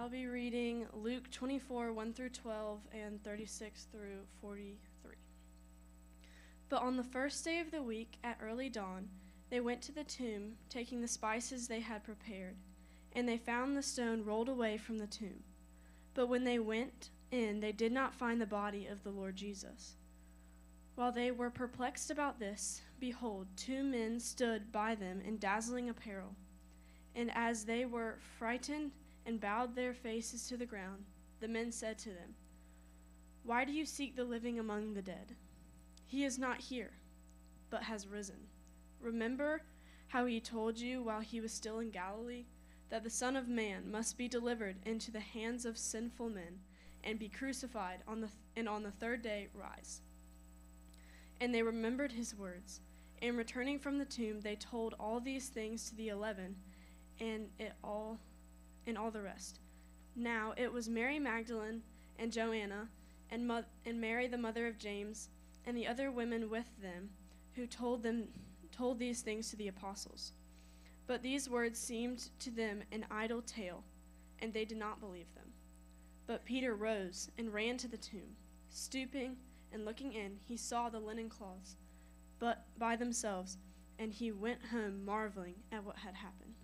I'll be reading Luke 24, 1 through 12, and 36 through 43. But on the first day of the week, at early dawn, they went to the tomb, taking the spices they had prepared, and they found the stone rolled away from the tomb. But when they went in, they did not find the body of the Lord Jesus. While they were perplexed about this, behold, two men stood by them in dazzling apparel. And as they were frightened and bowed their faces to the ground, the men said to them, "Why do you seek the living among the dead? He is not here, but has risen. Remember how he told you while he was still in Galilee, that the Son of Man must be delivered into the hands of sinful men and be crucified and on the third day rise." And they remembered his words. And returning from the tomb, they told all these things to the 11 and all the rest. Now it was Mary Magdalene and Joanna and Mary the mother of James and the other women with them who told these things to the apostles. But these words seemed to them an idle tale, and they did not believe them. But Peter rose and ran to the tomb. Stooping and looking in, he saw the linen cloths, but by themselves, and he went home marveling at what had happened.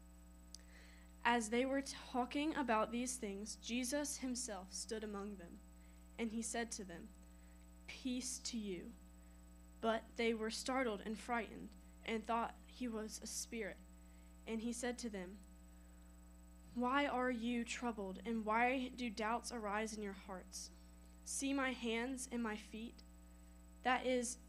As they were talking about these things, Jesus himself stood among them, and he said to them, "Peace to you." But they were startled and frightened, and thought he was a spirit. And he said to them, "Why are you troubled, and why do doubts arise in your hearts? See my hands and my feet, that it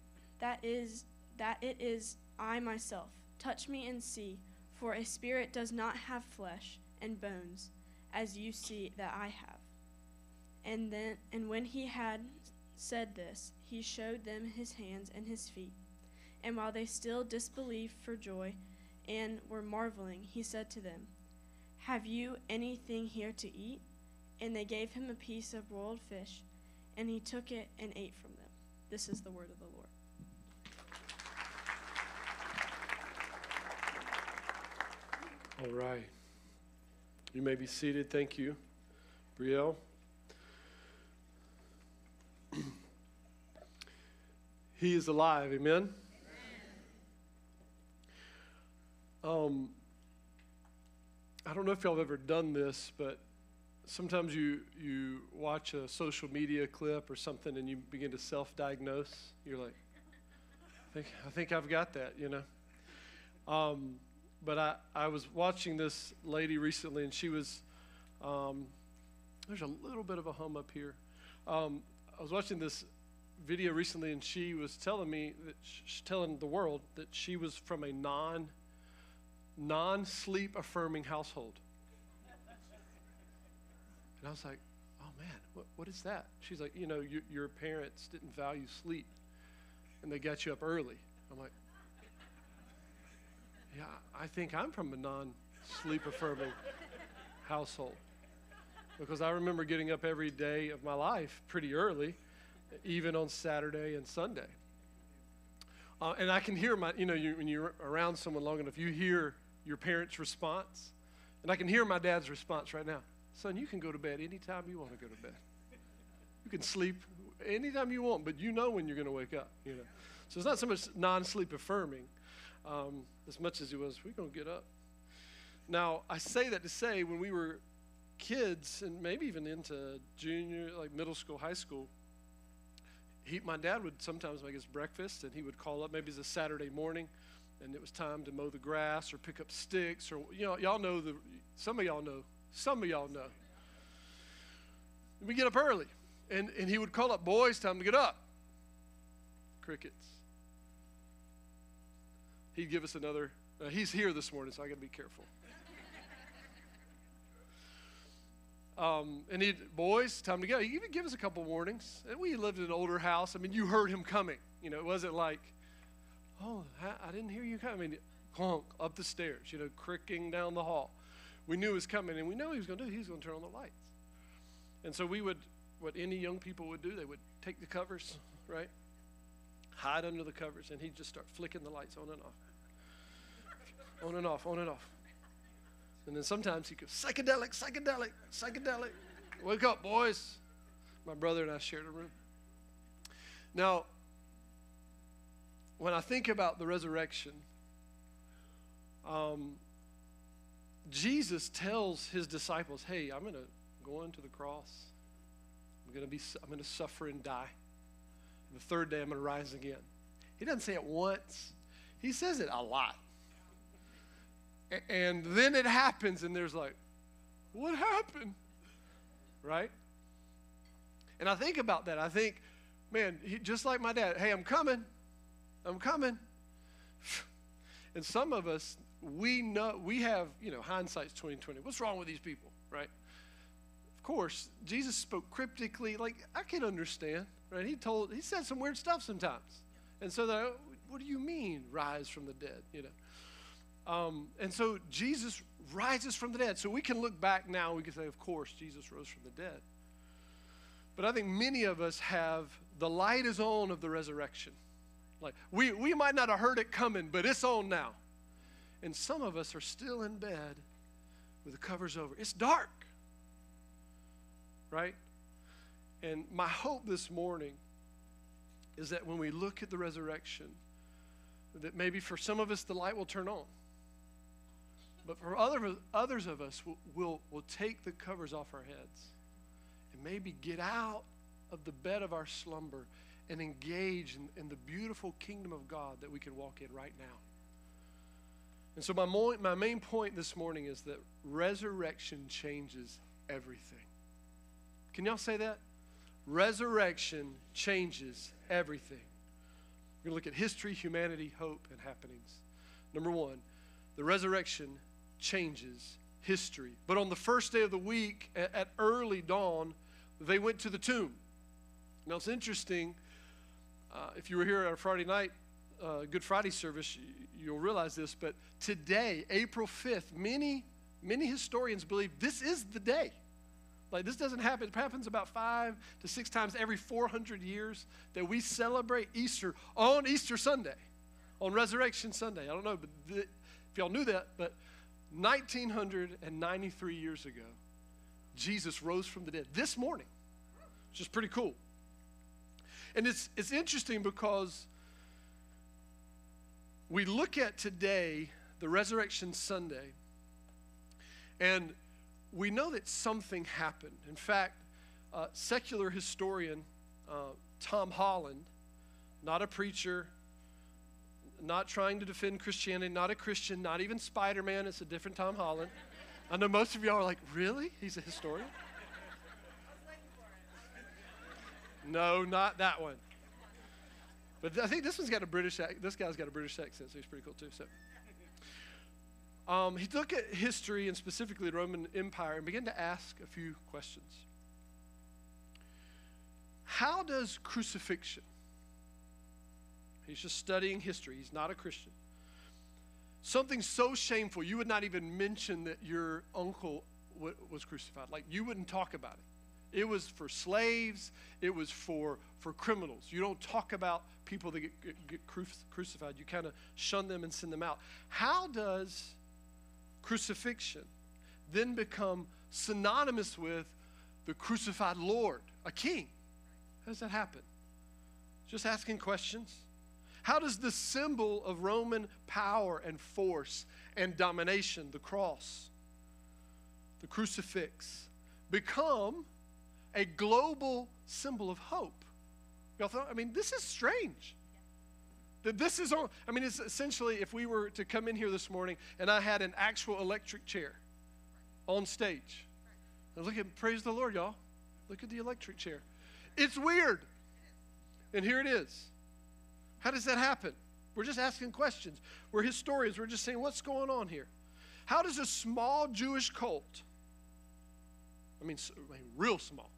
is I myself. Touch me and see, for a spirit does not have flesh and bones, as you see that I have." And when he had said this, he showed them his hands and his feet. And while they still disbelieved for joy and were marveling, he said to them, "Have you anything here to eat?" And they gave him a piece of broiled fish, and he took it and ate from them. This is the word of the Lord. All right. You may be seated. Thank you, Brielle. He is alive. Amen? I don't know if y'all have ever done this, but sometimes you watch a social media clip or something and you begin to self-diagnose. You're like, I think I've got that, you know. But I was watching this lady recently, and she was, there's a little bit of a hum up here. I was watching this video recently, and she was telling me, telling the world that she was from a non-sleep affirming household. And I was like, oh man, what is that? She's like, you know, your parents didn't value sleep, and they got you up early. I'm like, yeah, I think I'm from a non-sleep affirming household, because I remember getting up every day of my life pretty early, even on Saturday and Sunday. And I can hear when you're around someone long enough, you hear your parents' response. And I can hear my dad's response right now. "Son, you can go to bed anytime you want to go to bed. You can sleep anytime you want, but you know when you're going to wake up, you know." So it's not so much non-sleep affirming as much as it was, we're going to get up. Now, I say that to say, when we were kids, and maybe even into junior, like middle school, high school, my dad would sometimes make us breakfast, and he would call up, maybe it's a Saturday morning, and it was time to mow the grass or pick up sticks, or, you know, y'all know, some of y'all know. We get up early, and he would call up, "Boys, time to get up." Crickets. He'd give us another, he's here this morning, so I got to be careful. And "Boys, time to go." He even give us a couple warnings. And we lived in an older house. I mean, you heard him coming. You know, it wasn't like, "Oh, I didn't hear you coming." I mean, honk, up the stairs, you know, cricking down the hall. We knew he was coming, and we knew what he was going to do. He was going to turn on the lights. And so we would, what any young people would do, they would take the covers, right, hide under the covers, and he'd just start flicking the lights on and off. On and off, on and off. And then sometimes he goes, psychedelic, psychedelic, psychedelic. Wake up, boys. My brother and I shared a room. Now, when I think about the resurrection, Jesus tells his disciples, hey, I'm going to go into the cross. I'm going to suffer and die. And the third day, I'm going to rise again. He doesn't say it once. He says it a lot. And then it happens, and there's like, what happened? Right? And I think about that. I think, man, just like my dad, hey, I'm coming. I'm coming. And some of us, we know, we have, hindsight's 20/20. What's wrong with these people, right? Of course, Jesus spoke cryptically. Like, I can understand, right? He said some weird stuff sometimes. And so, what do you mean, rise from the dead, And so Jesus rises from the dead. So we can look back now, we can say, of course, Jesus rose from the dead. But I think many of us have, the light is on of the resurrection. Like, we might not have heard it coming, but it's on now. And some of us are still in bed with the covers over. It's dark, right? And my hope this morning is that when we look at the resurrection, that maybe for some of us the light will turn on. But for others of us, we'll take the covers off our heads and maybe get out of the bed of our slumber and engage in the beautiful kingdom of God that we can walk in right now. And so my main point this morning is that resurrection changes everything. Can y'all say that? Resurrection changes everything. We're going to look at history, humanity, hope, and happenings. Number one, the resurrection changes history. But on the first day of the week, at early dawn, they went to the tomb. Now, it's interesting. If you were here at our Friday night Good Friday service, you'll realize this, but today, April 5th, many historians believe this is the day. Like, this doesn't happen. It happens about 5 to 6 times every 400 years that we celebrate Easter on Easter Sunday, on Resurrection Sunday. I don't know if y'all knew that, but 1993 years ago, Jesus rose from the dead this morning, which is pretty cool. And it's interesting because we look at today, the Resurrection Sunday, and we know that something happened. In fact, secular historian Tom Holland, not a preacher, not trying to defend Christianity, not a Christian, not even Spider-Man, it's a different Tom Holland. I know most of y'all are like, really? He's a historian? No, not that one. But I think this guy's got a British accent, so he's pretty cool too. So, he looked at history and specifically the Roman Empire and began to ask a few questions. How does crucifixion, he's just studying history, he's not a Christian, something so shameful, you would not even mention that your uncle was crucified. Like, you wouldn't talk about it. It was for slaves. It was for criminals. You don't talk about people that get crucified. You kind of shun them and send them out. How does crucifixion then become synonymous with the crucified Lord, a king? How does that happen? Just asking questions. How does the symbol of Roman power and force and domination, the cross, the crucifix, become a global symbol of hope? Y'all thought, this is strange. That this is on, it's essentially if we were to come in here this morning and I had an actual electric chair on stage. Now look at, praise the Lord, y'all. Look at the electric chair. It's weird. And here it is. How does that happen? We're just asking questions. We're historians. We're just saying, what's going on here? How does a small Jewish cult, real small,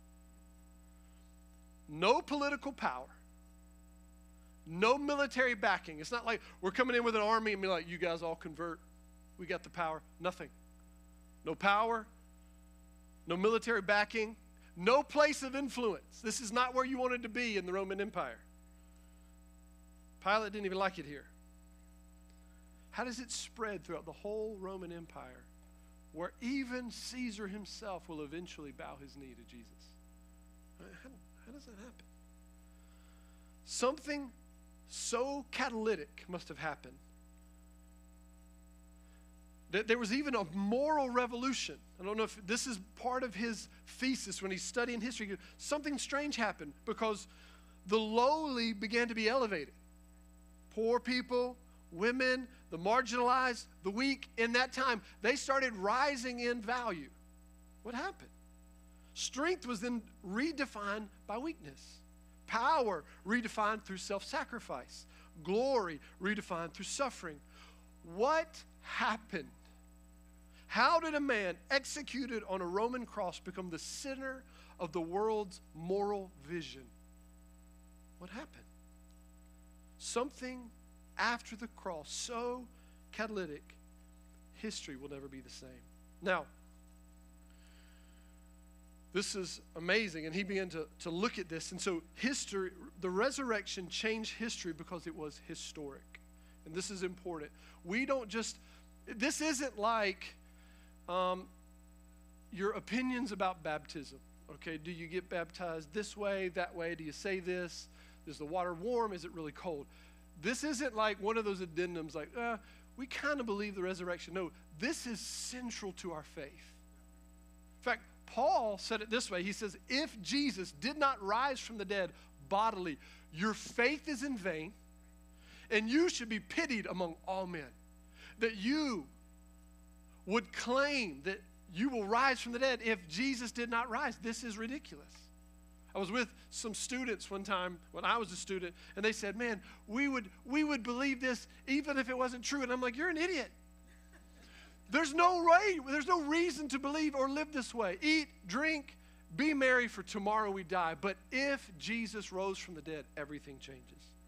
no political power, no military backing. It's not like we're coming in with an army and be like, you guys all convert. We got the power. Nothing. No power, no military backing, no place of influence. This is not where you wanted to be in the Roman Empire. Pilate didn't even like it here. How does it spread throughout the whole Roman Empire? where even Caesar himself will eventually bow his knee to Jesus. How does that happen? Something so catalytic must have happened that there was even a moral revolution. I don't know if this is part of his thesis when he's studying history. Something strange happened because the lowly began to be elevated. Poor people, women, the marginalized, the weak, in that time, they started rising in value. What happened? Strength was then redefined by weakness. Power redefined through self-sacrifice. Glory redefined through suffering. What happened? How did a man executed on a Roman cross become the center of the world's moral vision? What happened? Something after the cross so catalytic, history will never be the same. Now, this is amazing, and he began to look at this. And so history, the resurrection changed history because it was historic. And this is important. We don't just, this isn't like your opinions about baptism. Okay, do you get baptized this way, that way? Do you say this? Is the water warm? Is it really cold? This isn't like one of those addendums like, we kind of believe the resurrection. No, this is central to our faith. In fact, Paul said it this way. He says, if Jesus did not rise from the dead bodily, your faith is in vain, and you should be pitied among all men. That you would claim that you will rise from the dead if Jesus did not rise. This is ridiculous. I was with some students one time when I was a student, and they said, man, we would believe this even if it wasn't true. And I'm like, you're an idiot. There's no way, there's no reason to believe or live this way. Eat, drink, be merry, for tomorrow we die. But if Jesus rose from the dead, everything changes.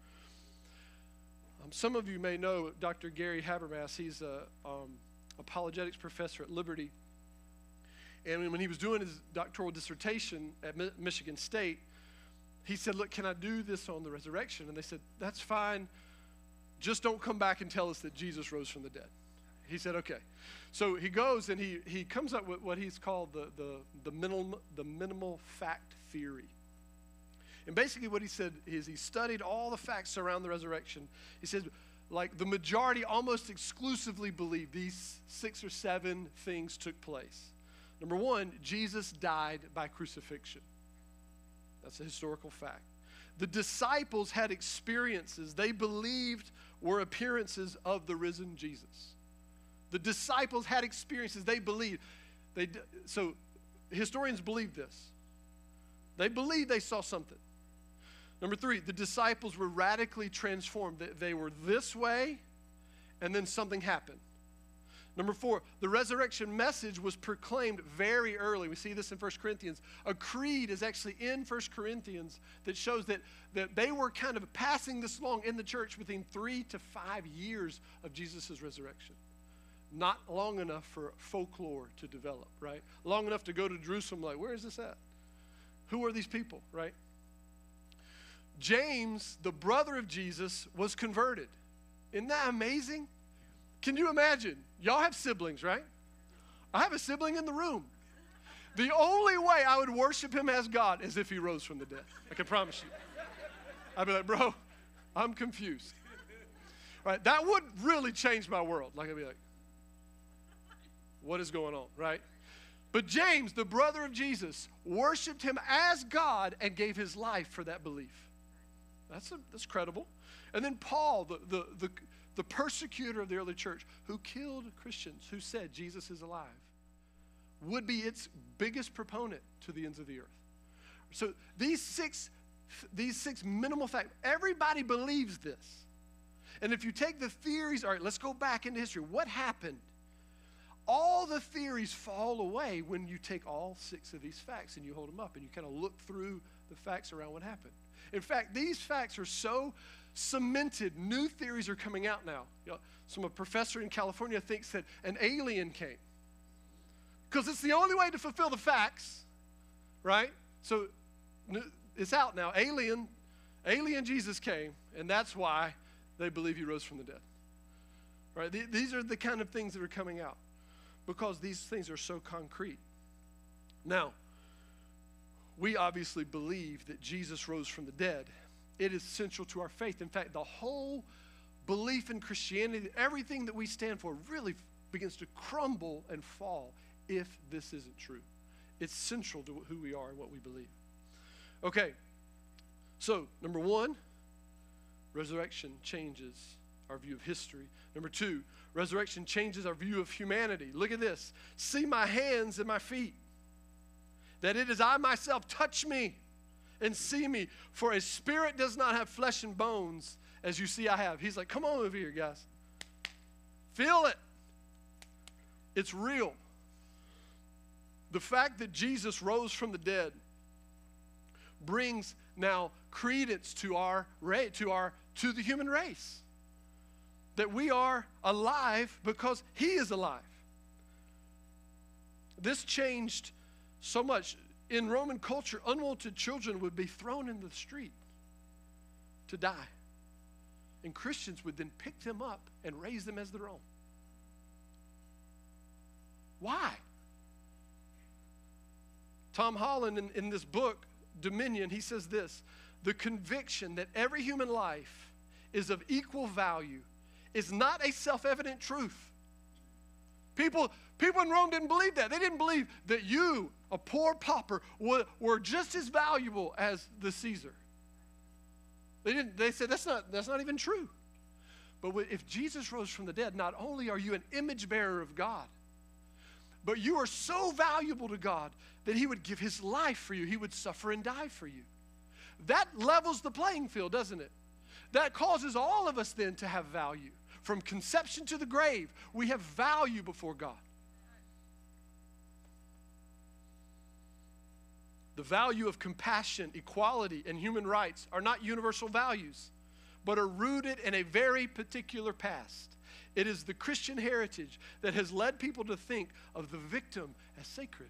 Some of you may know Dr. Gary Habermas. He's a apologetics professor at Liberty. And when he was doing his doctoral dissertation at Michigan State, he said, look, can I do this on the resurrection? And they said, that's fine. Just don't come back and tell us that Jesus rose from the dead. He said, okay. So he goes and he comes up with what he's called the minimal fact theory. And basically what he said is he studied all the facts around the resurrection. He said, like, the majority almost exclusively believe these 6 or 7 things took place. Number one, Jesus died by crucifixion. That's a historical fact. The disciples had experiences they believed were appearances of the risen Jesus. The disciples had experiences they believed. So historians believe this. They believed they saw something. Number 3, the disciples were radically transformed. They were this way, and then something happened. Number 4, the resurrection message was proclaimed very early. We see this in 1 Corinthians. A creed is actually in 1 Corinthians that shows that they were kind of passing this along in the church within 3 to 5 years of Jesus' resurrection. Not long enough for folklore to develop, right? Long enough to go to Jerusalem like, where is this at? Who are these people, right? James, the brother of Jesus, was converted. Isn't that amazing? Can you imagine? Y'all have siblings, right? I have a sibling in the room. The only way I would worship him as God is if he rose from the dead. I can promise you. I'd be like, bro, I'm confused. Right? That would really change my world. Like, I'd be like, what is going on, right? But James, the brother of Jesus, worshiped him as God and gave his life for that belief. That's credible. And then Paul, the persecutor of the early church, who killed Christians, who said Jesus is alive, would be its biggest proponent to the ends of the earth. So these six minimal facts, everybody believes this. And if you take the theories, all right, let's go back into history. What happened? All the theories fall away when you take all 6 of these facts and you hold them up and you kind of look through the facts around what happened. In fact, these facts are so cemented, new theories are coming out now. You know, a professor in California thinks that an alien came. Because it's the only way to fulfill the facts, right? So it's out now. Alien Jesus came, and that's why they believe he rose from the dead. Right? These are the kind of things that are coming out. because these things are so concrete. Now, we obviously believe that Jesus rose from the dead. It is central to our faith. In fact, the whole belief in Christianity, everything that we stand for, really begins to crumble and fall if this isn't true. It's central to who we are and what we believe. Okay, so number one, resurrection changes our view of history. Number two, resurrection changes our view of humanity. Look at this. See my hands and my feet, that it is I myself. Touch me and see me, for a spirit does not have flesh and bones as you see I have. He's like, come on over here, guys. Feel it. It's real. The fact that Jesus rose from the dead brings now credence to to the human race. That we are alive because he is alive. This changed so much. In Roman culture, unwanted children would be thrown in the street to die. And Christians would then pick them up and raise them as their own. Why? Tom Holland, in this book, Dominion, he says this: the conviction that every human life is of equal value is not a self-evident truth. People in Rome didn't believe that. They didn't believe that you, a poor pauper, were just as valuable as the Caesar. They said that's not even true. But if Jesus rose from the dead, not only are you an image bearer of God, but you are so valuable to God that he would give his life for you. He would suffer and die for you. That levels the playing field, doesn't it? That causes all of us then to have value. From conception to the grave, we have value before God. The value of compassion, equality, and human rights are not universal values, but are rooted in a very particular past. It is the Christian heritage that has led people to think of the victim as sacred.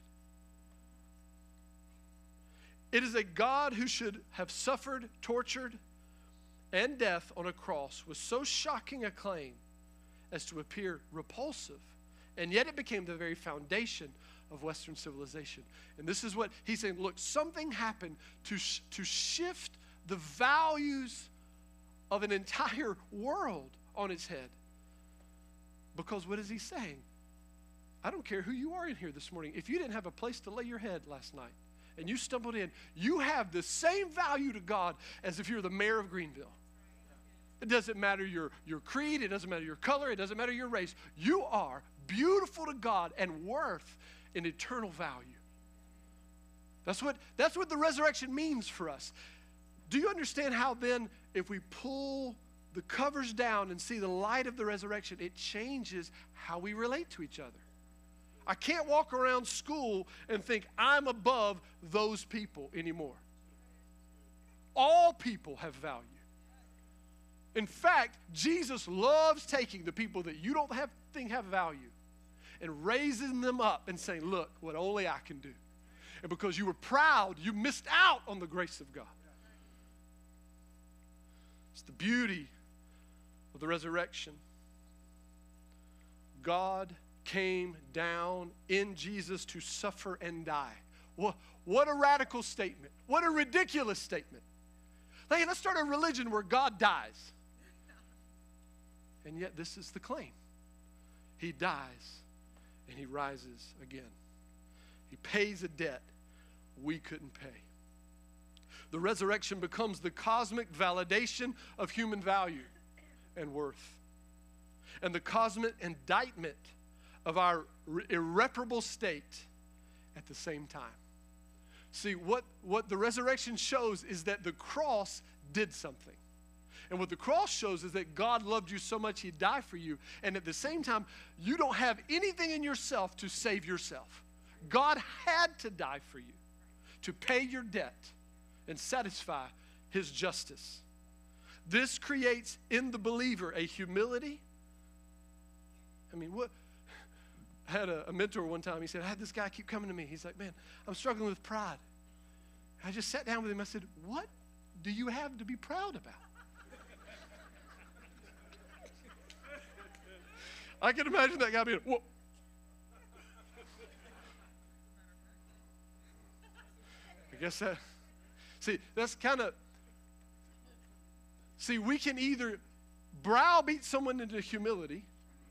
It is a God who should have suffered, tortured, and death on a cross with so shocking a claim as to appear repulsive. And yet it became the very foundation of Western civilization. And this is what he's saying. Look, something happened to shift the values of an entire world on its head. Because what is he saying? I don't care who you are in here this morning. If you didn't have a place to lay your head last night and you stumbled in, you have the same value to God as if you're the mayor of Greenville. It doesn't matter your creed. It doesn't matter your color. It doesn't matter your race. You are beautiful to God and worth an eternal value. That's what the resurrection means for us. Do you understand how then, if we pull the covers down and see the light of the resurrection, it changes how we relate to each other? I can't walk around school and think I'm above those people anymore. All people have value. In fact, Jesus loves taking the people that you don't think have value and raising them up and saying, look, what only I can do. And because you were proud, you missed out on the grace of God. It's the beauty of the resurrection. God came down in Jesus to suffer and die. What a radical statement. What a ridiculous statement. Hey, let's start a religion where God dies. And yet this is the claim. He dies and he rises again. He pays a debt we couldn't pay. The resurrection becomes the cosmic validation of human value and worth, and the cosmic indictment of our irreparable state at the same time. See, what the resurrection shows is that the cross did something. And what the cross shows is that God loved you so much he died for you. And at the same time, you don't have anything in yourself to save yourself. God had to die for you to pay your debt and satisfy his justice. This creates in the believer a humility. I mean, I had a mentor one time. He said, I had this guy keep coming to me. He's like, man, I'm struggling with pride. I just sat down with him. I said, what do you have to be proud about? I can imagine that guy being, whoa. guess that, that's we can either browbeat someone into humility,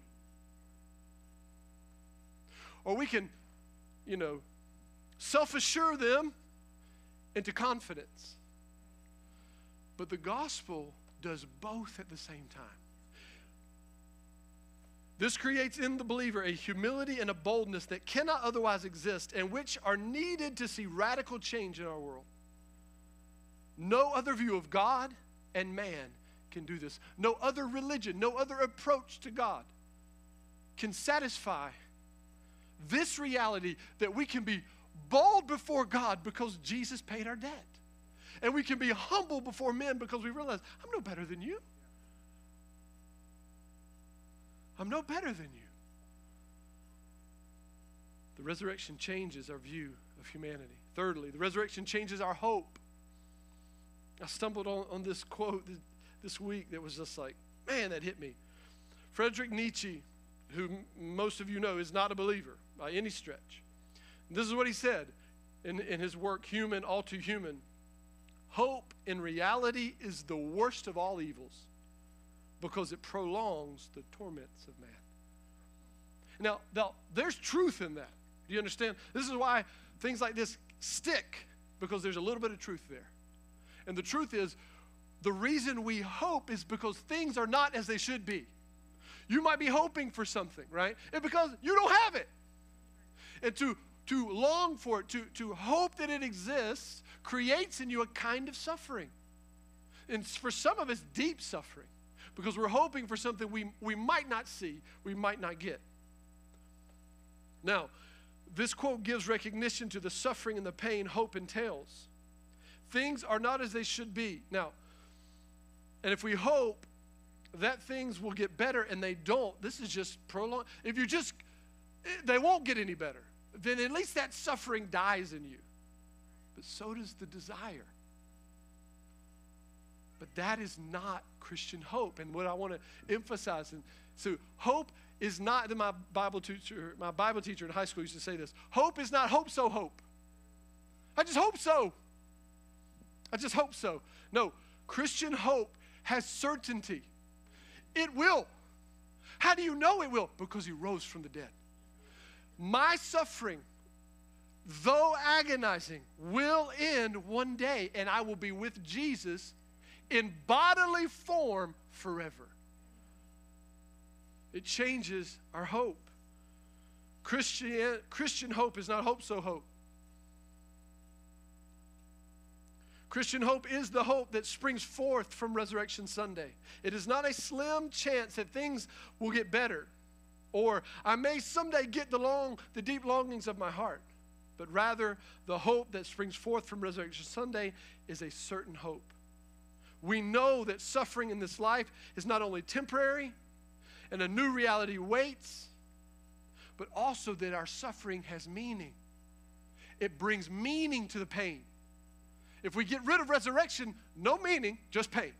or we can, self-assure them into confidence. But the gospel does both at the same time. This creates in the believer a humility and a boldness that cannot otherwise exist and which are needed to see radical change in our world. No other view of God and man can do this. No other religion, no other approach to God can satisfy this reality that we can be bold before God because Jesus paid our debt. And we can be humble before men because we realize, I'm no better than you. I'm no better than you. The resurrection changes our view of humanity. Thirdly, the resurrection changes our hope. I stumbled on this quote this week that was just like, man, that hit me. Friedrich Nietzsche, who most of you know is not a believer by any stretch. This is what he said in his work, Human, All Too Human. Hope in reality is the worst of all evils because it prolongs the torments of man. Now, there's truth in that. Do you understand? This is why things like this stick, because there's a little bit of truth there. And the truth is, the reason we hope is because things are not as they should be. You might be hoping for something, right? And because you don't have it. And to long for it, to hope that it exists, creates in you a kind of suffering. And for some of us, deep suffering. Because we're hoping for something we might not see, we might not get. Now, this quote gives recognition to the suffering and the pain hope entails. Things are not as they should be. Now, and if we hope that things will get better and they don't, this is just prolonged. If they won't get any better, then at least that suffering dies in you. But so does the desire. But that is not Christian hope. And what I want to emphasize, so hope is not, my Bible teacher in high school used to say this, hope is not hope so hope. I just hope so. I just hope so. No, Christian hope has certainty. It will. How do you know it will? Because he rose from the dead. My suffering, though agonizing, will end one day, and I will be with Jesus in bodily form forever. It changes our hope. Christian hope is not hope so hope. Christian hope is the hope that springs forth from Resurrection Sunday. It is not a slim chance that things will get better, or I may someday get the deep longings of my heart, but rather the hope that springs forth from Resurrection Sunday is a certain hope. We know that suffering in this life is not only temporary and a new reality waits, but also that our suffering has meaning. It brings meaning to the pain. If we get rid of resurrection, no meaning, just pain.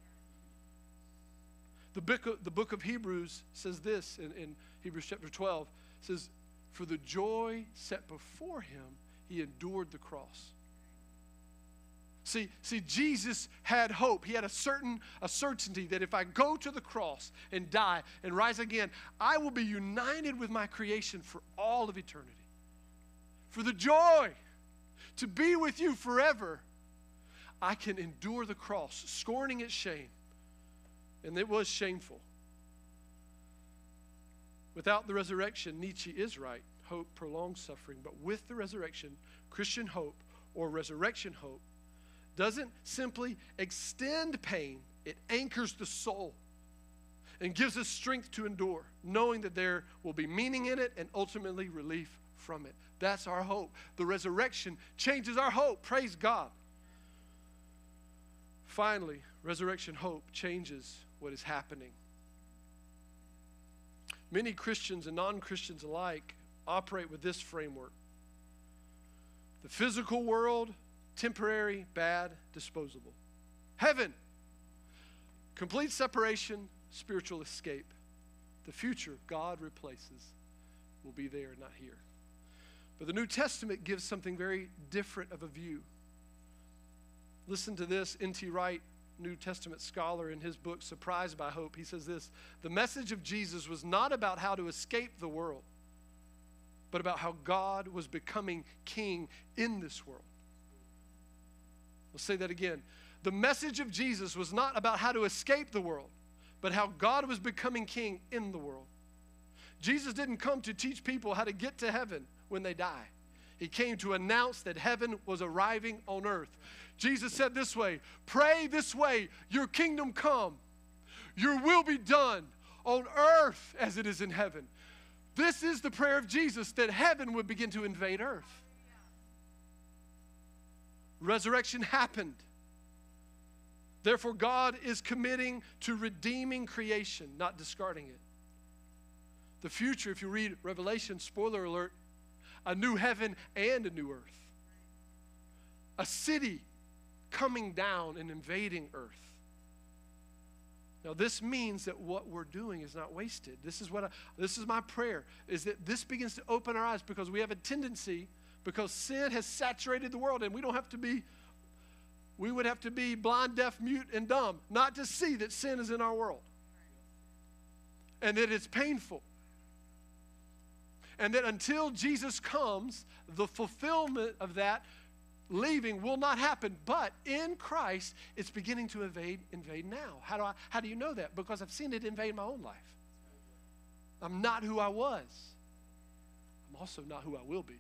The book of Hebrews says this in Hebrews chapter 12. It says, for the joy set before him, he endured the cross. See, Jesus had hope. He had a certainty that if I go to the cross and die and rise again, I will be united with my creation for all of eternity. For the joy to be with you forever, I can endure the cross, scorning its shame. And it was shameful. Without the resurrection, Nietzsche is right. Hope prolongs suffering. But with the resurrection, Christian hope or resurrection hope doesn't simply extend pain, it anchors the soul and gives us strength to endure, knowing that there will be meaning in it and ultimately relief from it. That's our hope. The resurrection changes our hope. Praise God. Finally, resurrection hope changes what is happening. Many Christians and non-Christians alike operate with this framework. The physical world, temporary, bad, disposable. Heaven, complete separation, spiritual escape. The future, God replaces, will be there, not here. But the New Testament gives something very different of a view. Listen to this, N.T. Wright, New Testament scholar, in his book, Surprised by Hope. He says this: the message of Jesus was not about how to escape the world, but about how God was becoming king in this world. We'll say that again. The message of Jesus was not about how to escape the world, but how God was becoming king in the world. Jesus didn't come to teach people how to get to heaven when they die. He came to announce that heaven was arriving on earth. Jesus said this way, pray this way, your kingdom come, your will be done on earth as it is in heaven. This is the prayer of Jesus, that heaven would begin to invade earth. Resurrection happened. Therefore, God is committing to redeeming creation, not discarding it. The future, if you read Revelation, spoiler alert, a new heaven and a new earth. A city coming down and invading earth. Now, this means that what we're doing is not wasted. This is my prayer, is that this begins to open our eyes, because we have a tendency, because sin has saturated the world, and we would have to be blind, deaf, mute, and dumb not to see that sin is in our world and that it's painful. And that until Jesus comes, the fulfillment of that leaving will not happen. But in Christ, it's beginning to invade now. How do you know that? Because I've seen it invade my own life. I'm not who I was. I'm also not who I will be.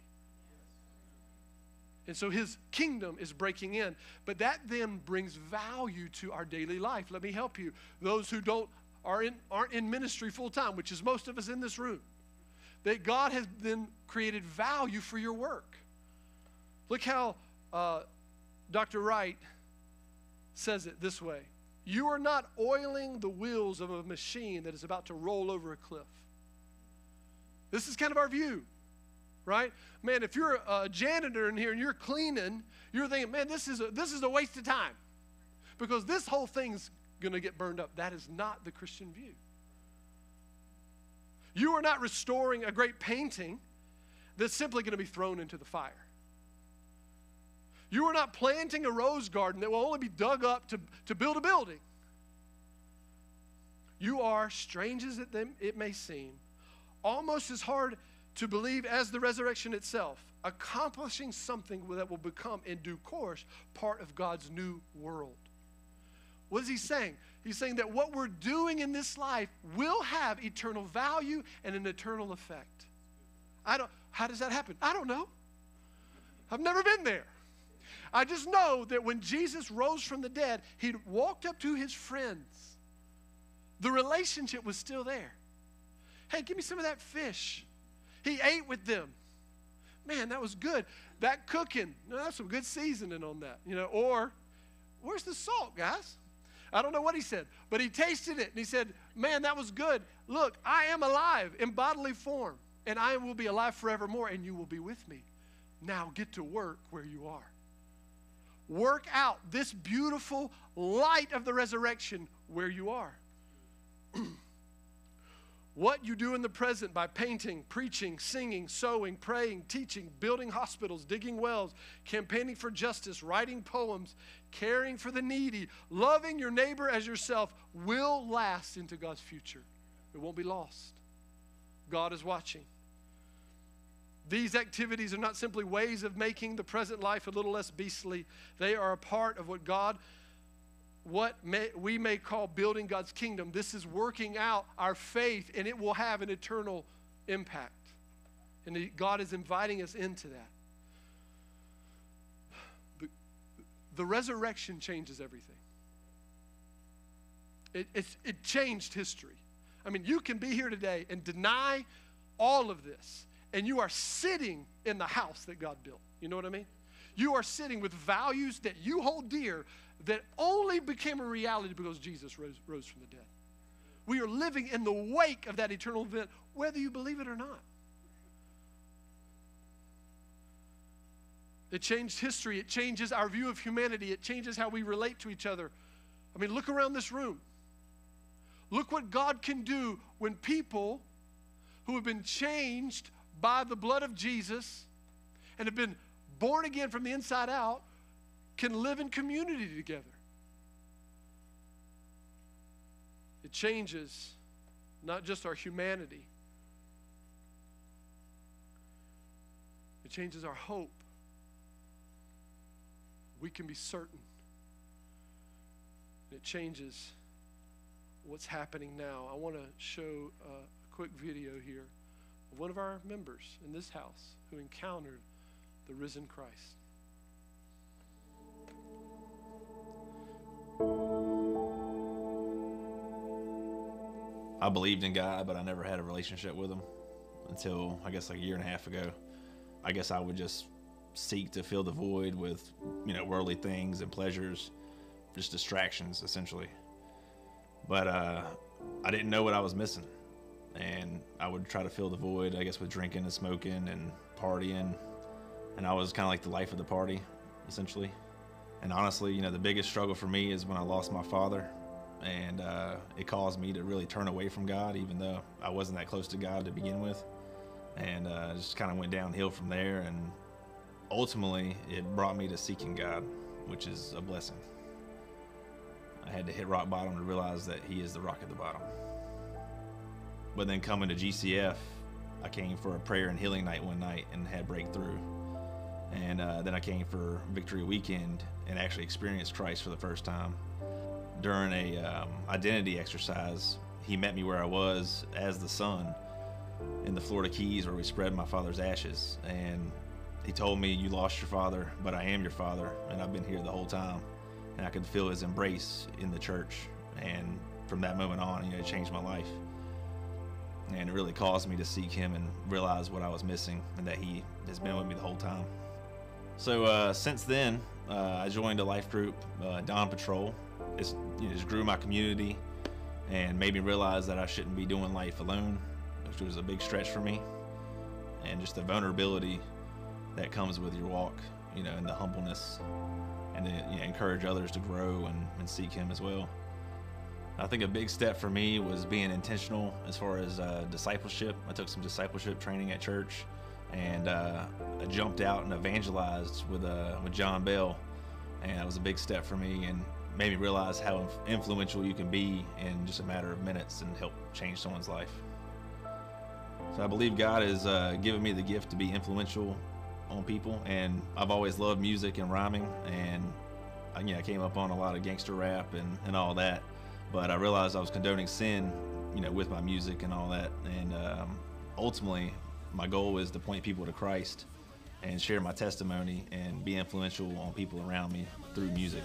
And so his kingdom is breaking in. But that then brings value to our daily life. Let me help you. Those who aren't in ministry full time, which is most of us in this room, that God has then created value for your work. Look how Dr. Wright says it this way. You are not oiling the wheels of a machine that is about to roll over a cliff. This is kind of our view, right? Man, if you're a janitor in here and you're cleaning, you're thinking, man, this is a waste of time, because this whole thing's going to get burned up. That is not the Christian view. You are not restoring a great painting that's simply going to be thrown into the fire. You are not planting a rose garden that will only be dug up to build a building. You are, strange as it may seem, almost as hard to believe as the resurrection itself, accomplishing something that will become, in due course, part of God's new world. What is he saying? He's saying that what we're doing in this life will have eternal value and an eternal effect. How does that happen? I don't know. I've never been there. I just know that when Jesus rose from the dead, he walked up to his friends. The relationship was still there. Hey, give me some of that fish. He ate with them. Man, that was good. That cooking, that's some good seasoning on that. Or, where's the salt, guys? I don't know what he said, but he tasted it, and he said, man, that was good. Look, I am alive in bodily form, and I will be alive forevermore, and you will be with me. Now get to work where you are. Work out this beautiful light of the resurrection where you are. What you do in the present by painting, preaching, singing, sewing, praying, teaching, building hospitals, digging wells, campaigning for justice, writing poems, caring for the needy, loving your neighbor as yourself will last into God's future. It won't be lost. God is watching. These activities are not simply ways of making the present life a little less beastly. They are a part of we may call building God's kingdom. This is working out our faith, and it will have an eternal impact. And God is inviting us into that. The resurrection changes everything. It changed history. I mean, you can be here today and deny all of this, and you are sitting in the house that God built. You know what I mean? You are sitting with values that you hold dear that only became a reality because Jesus rose from the dead. We are living in the wake of that eternal event, whether you believe it or not. It changed history. It changes our view of humanity. It changes how we relate to each other. I mean, look around this room. Look what God can do when people who have been changed by the blood of Jesus and have been born again from the inside out can live in community together. It changes not just our humanity, it changes our hope. We can be certain. It changes what's happening now. I want to show a quick video here of one of our members in this house who encountered the risen Christ. I believed in God, but I never had a relationship with him until, I guess, like a year and a half ago. I guess I would just seek to fill the void with, worldly things and pleasures, just distractions, essentially. But I didn't know what I was missing. And I would try to fill the void, I guess, with drinking and smoking and partying. And I was kind of like the life of the party, essentially. And honestly, the biggest struggle for me is when I lost my father. And it caused me to really turn away from God, even though I wasn't that close to God to begin with. And just kind of went downhill from there. And ultimately, it brought me to seeking God, which is a blessing. I had to hit rock bottom to realize that he is the rock at the bottom. But then coming to GCF, I came for a prayer and healing night one night and had breakthrough. And then I came for Victory Weekend and actually experienced Christ for the first time. During a identity exercise, he met me where I was as the son in the Florida Keys where we spread my father's ashes. And he told me, "You lost your father, but I am your father, and I've been here the whole time." And I could feel his embrace in the church. And from that moment on, it changed my life. And it really caused me to seek him and realize what I was missing and that he has been with me the whole time. So since then, I joined a life group, Dawn Patrol. It's just grew my community and made me realize that I shouldn't be doing life alone, which was a big stretch for me. And just the vulnerability that comes with your walk, and the humbleness, and to encourage others to grow and seek him as well. I think a big step for me was being intentional as far as discipleship. I took some discipleship training at church, and I jumped out and evangelized with John Bell, and that was a big step for me and made me realize how influential you can be in just a matter of minutes and help change someone's life. So I believe God has given me the gift to be influential on people, and I've always loved music and rhyming, and I came up on a lot of gangster rap and all that. But I realized I was condoning sin, with my music and all that. And ultimately, my goal is to point people to Christ and share my testimony and be influential on people around me through music.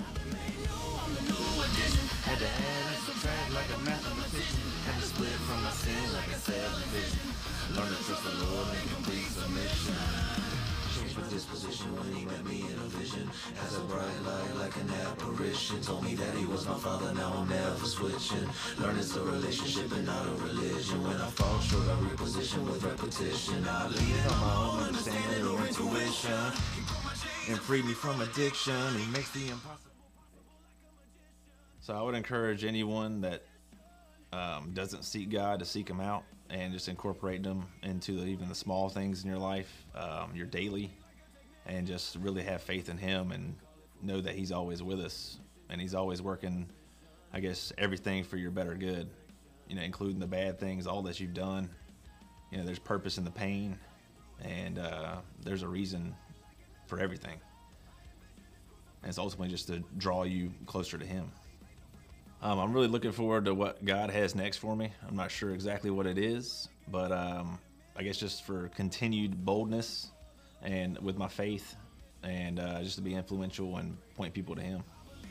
Had to add and subtract like a mathematician. Had to split from my sin like a subdivision. Learn to trust the Lord and complete submission. Change my disposition when he met me in a vision. As a bright light like an apparition. Told me that he was my father, now I'm never switching. Learn it's a relationship and not a religion. When I fall short, I reposition with repetition. I lean on my own understanding or intuition. And free me from addiction. He makes the impossible. So I would encourage anyone that doesn't seek God to seek him out and just incorporate them into even the small things in your life, your daily, and just really have faith in him and know that he's always with us and he's always working, I guess, everything for your better good, including the bad things, all that you've done. There's purpose in the pain, and there's a reason for everything. And it's ultimately just to draw you closer to him. I'm really looking forward to what God has next for me. I'm not sure exactly what it is, but I guess just for continued boldness and with my faith, and just to be influential and point people to him.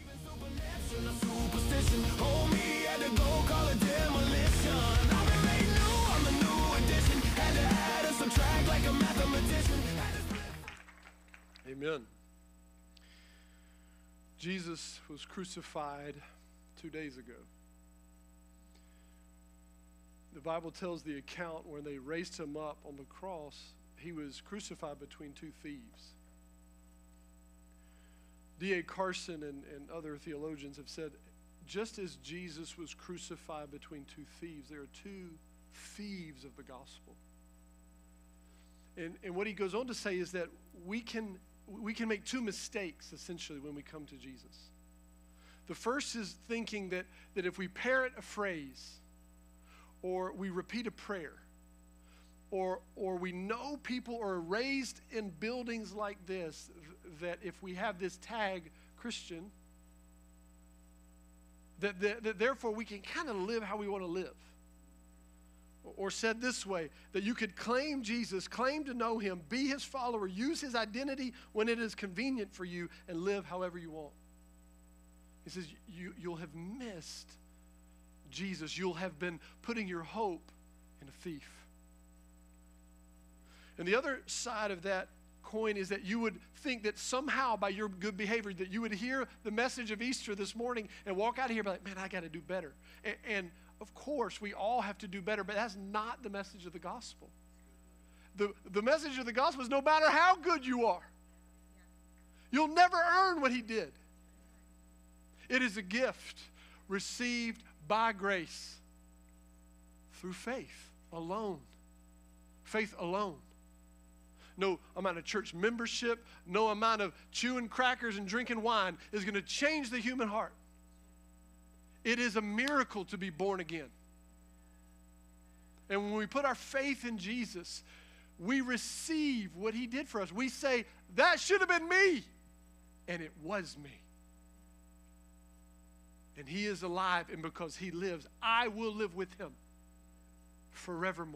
Amen. Jesus was crucified 2 days ago. The Bible tells the account when they raised him up on the cross, he was crucified between two thieves. D.A. Carson and other theologians have said, just as Jesus was crucified between two thieves, there are two thieves of the gospel. And what he goes on to say is that we can we can make two mistakes, essentially, when we come to Jesus. The first is thinking that if we parrot a phrase, or we repeat a prayer, or we know people are raised in buildings like this, that if we have this tag, Christian, that therefore we can kind of live how we want to live. Or said this way, that you could claim Jesus, claim to know him, be his follower, use his identity when it is convenient for you, and live however you want. He says you'll have missed Jesus. You'll have been putting your hope in a thief. And the other side of that coin is that you would think that somehow by your good behavior that you would hear the message of Easter this morning and walk out of here and be like, man, I got to do better. And of course, we all have to do better, but that's not the message of the gospel. The message of the gospel is no matter how good you are, you'll never earn what he did. It is a gift received by grace through faith alone. Faith alone. No amount of church membership, no amount of chewing crackers and drinking wine is going to change the human heart. It is a miracle to be born again. And when we put our faith in Jesus, we receive what he did for us. We say, that should have been me. And it was me. And he is alive, and because he lives, I will live with him forevermore.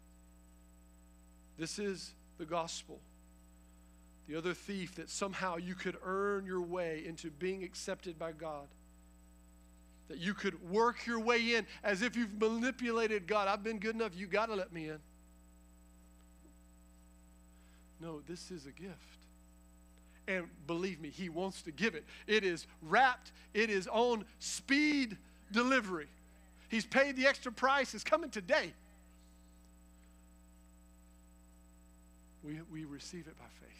This is the gospel. The other thief, that somehow you could earn your way into being accepted by God. That you could work your way in as if you've manipulated God. I've been good enough. You got to let me in. No, this is a gift. And believe me, he wants to give it. It is wrapped. It is on speed delivery. He's paid the extra price. It's coming today. We receive it by faith.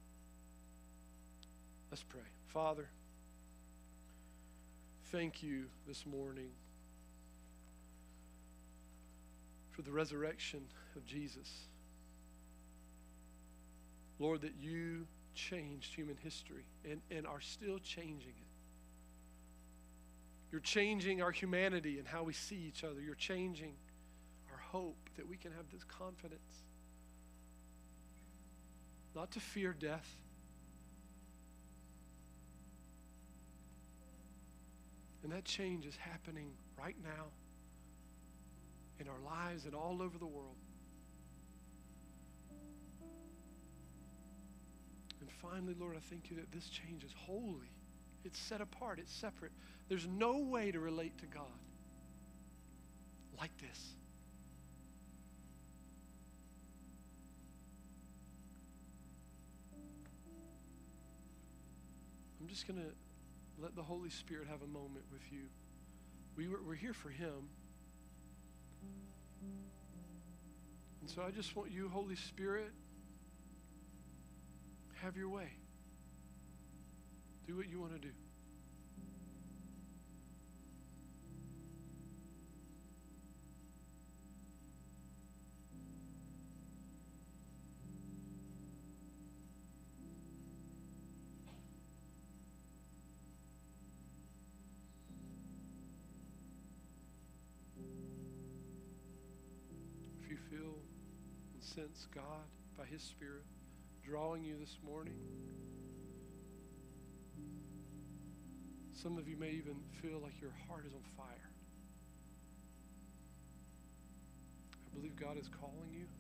Let's pray. Father, thank you this morning for the resurrection of Jesus. Lord, that you changed human history and are still changing it. You're changing our humanity and how we see each other. You're changing our hope that we can have this confidence. Not to fear death. And that change is happening right now in our lives and all over the world. And finally, Lord, I thank you that this change is holy. It's set apart. It's separate. There's no way to relate to God like this. I'm just going to let the Holy Spirit have a moment with you. We're here for him. And so I just want you, Holy Spirit, have your way. Do what you want to do. If you feel and sense God by his Spirit drawing you this morning, some of you may even feel like your heart is on fire. I believe God is calling you.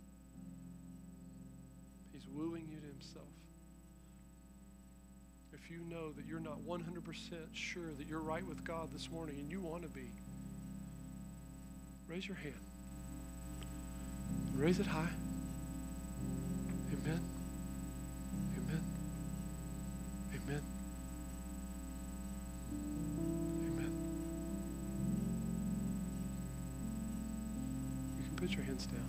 He's wooing you to himself. If you know that you're not 100% sure that you're right with God this morning and you want to be, raise your hand. Raise it high. Amen. Amen. Amen. Amen. You can put your hands down.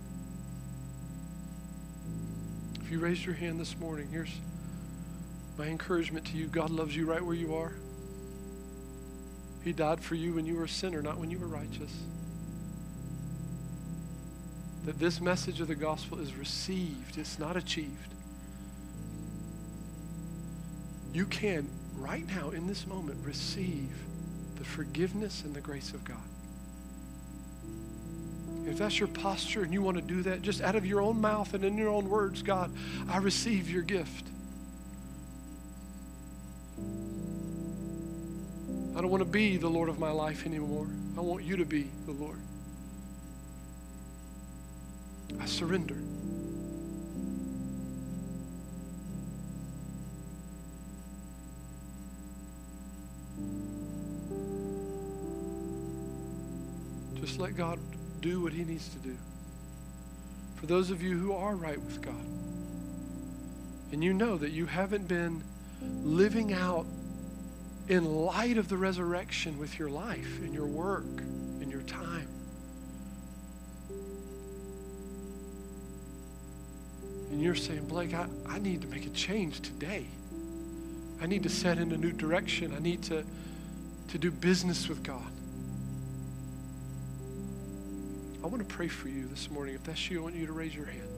If you raised your hand this morning, here's my encouragement to you. God loves you right where you are. He died for you when you were a sinner, not when you were righteous. That this message of the gospel is received, it's not achieved. you can, right now, in this moment, receive the forgiveness and the grace of God. If that's your posture and you want to do that, just out of your own mouth and in your own words, God, I receive your gift. I don't want to be the Lord of my life anymore. I want you to be the Lord. I surrender. Just let God do what he needs to do. For those of you who are right with God, and you know that you haven't been living out in light of the resurrection with your life, in your work, in your time. And you're saying, Blake, I need to make a change today. I need to set in a new direction. I need to do business with God. I want to pray for you this morning. If that's you, I want you to raise your hand.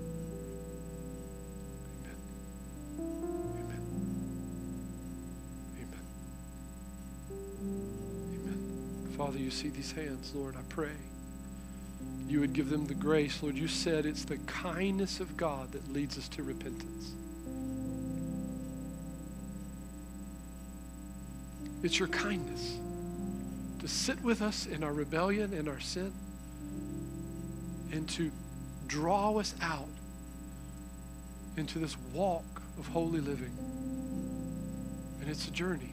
Father, you see these hands, Lord, I pray you would give them the grace. Lord, you said it's the kindness of God that leads us to repentance. It's your kindness to sit with us in our rebellion and our sin and to draw us out into this walk of holy living. And it's a journey.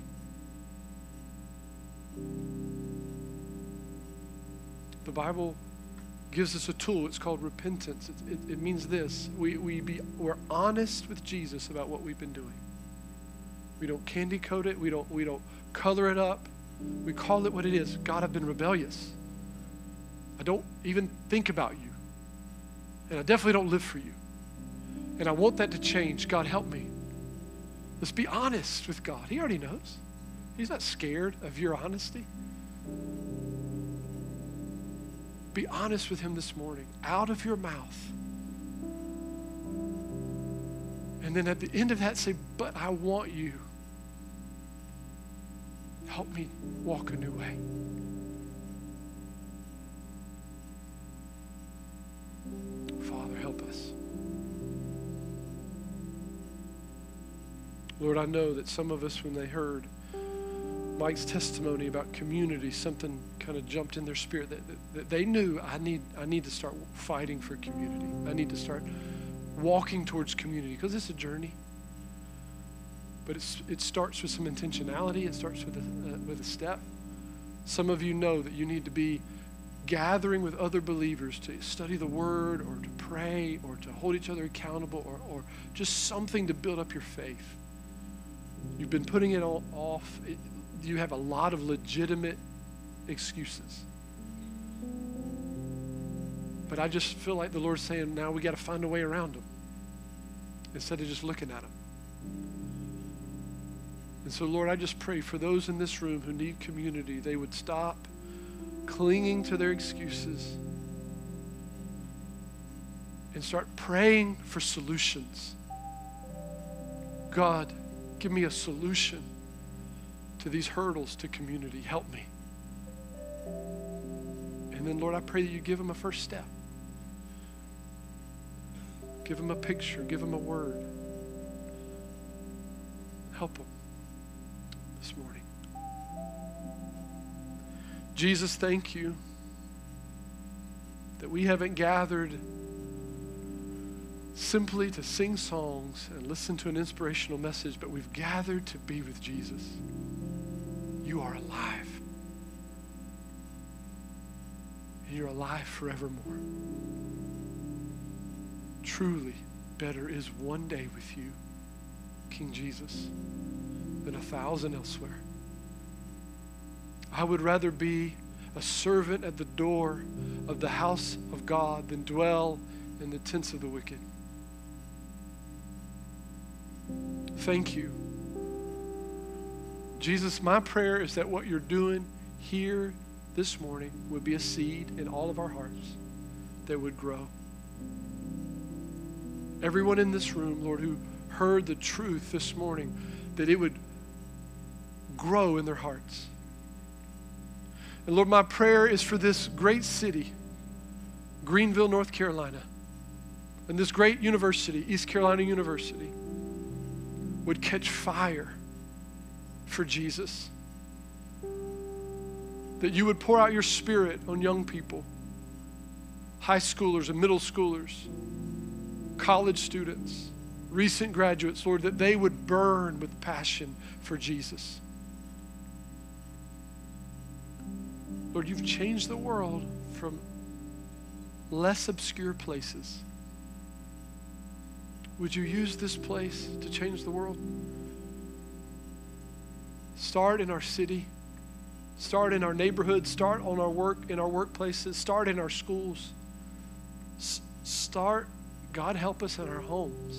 The Bible gives us a tool. It's called repentance. It means this. We're honest with Jesus about what we've been doing. We don't candy coat it. We don't color it up. We call it what it is. God, I've been rebellious. I don't even think about you. And I definitely don't live for you. And I want that to change. God, help me. Let's be honest with God. He already knows. He's not scared of your honesty. Be honest with him this morning, out of your mouth. And then at the end of that, say, but I want you. Help me walk a new way. Father, help us. Lord, I know that some of us, when they heard Mike's testimony about community, something kind of jumped in their spirit that they knew, I need to start fighting for community. I need to start walking towards community, because it's a journey. But it starts with some intentionality. It starts with a step. Some of you know that you need to be gathering with other believers to study the Word or to pray or to hold each other accountable or just something to build up your faith. You've been putting it all off. You have a lot of legitimate excuses. But I just feel like the Lord's saying, now we got to find a way around them instead of just looking at them. And so, Lord, I just pray for those in this room who need community, they would stop clinging to their excuses and start praying for solutions. God, give me a solution to these hurdles to community. Help me. And then, Lord, I pray that you give them a first step. Give them a picture. Give them a word. Help them this morning. Jesus, thank you that we haven't gathered simply to sing songs and listen to an inspirational message, but we've gathered to be with Jesus. You are alive. And you're alive forevermore. Truly, better is one day with you, King Jesus, than 1,000 elsewhere. I would rather be a servant at the door of the house of God than dwell in the tents of the wicked. Thank you. Jesus, my prayer is that what you're doing here this morning would be a seed in all of our hearts that would grow. Everyone in this room, Lord, who heard the truth this morning, that it would grow in their hearts. And Lord, my prayer is for this great city, Greenville, North Carolina, and this great university, East Carolina University, would catch fire for Jesus. That you would pour out your Spirit on young people, high schoolers and middle schoolers, college students, recent graduates, Lord, that they would burn with passion for Jesus. Lord, you've changed the world from less obscure places. Would you use this place to change the world? Start in our city. Start in our neighborhoods. Start on our work, in our workplaces. Start in our schools. Start, God help us, in our homes.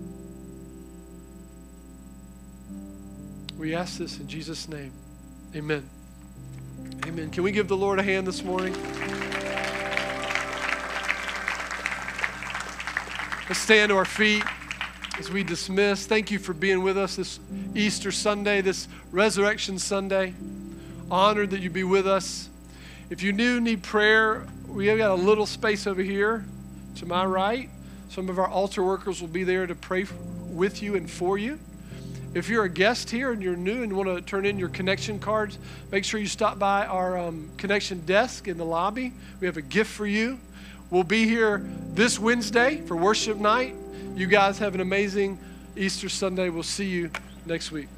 We ask this in Jesus' name. Amen. Amen. Can we give the Lord a hand this morning? Let's stand to our feet as we dismiss. Thank you for being with us this Easter Sunday, this Resurrection Sunday. Honored that you be with us. If you need prayer, we have got a little space over here to my right. Some of our altar workers will be there to pray with you and for you. If you're a guest here and you're new and want to turn in your connection cards, make sure you stop by our connection desk in the lobby. We have a gift for you. We'll be here this Wednesday for worship night. You guys have an amazing Easter Sunday. We'll see you next week.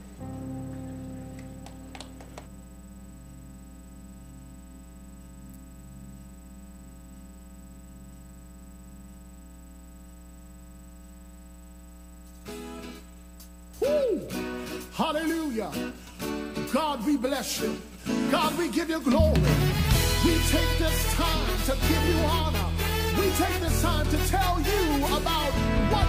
Hallelujah. God, we bless you. God, we give you glory. We take this time to give you honor. We take this time to tell you about what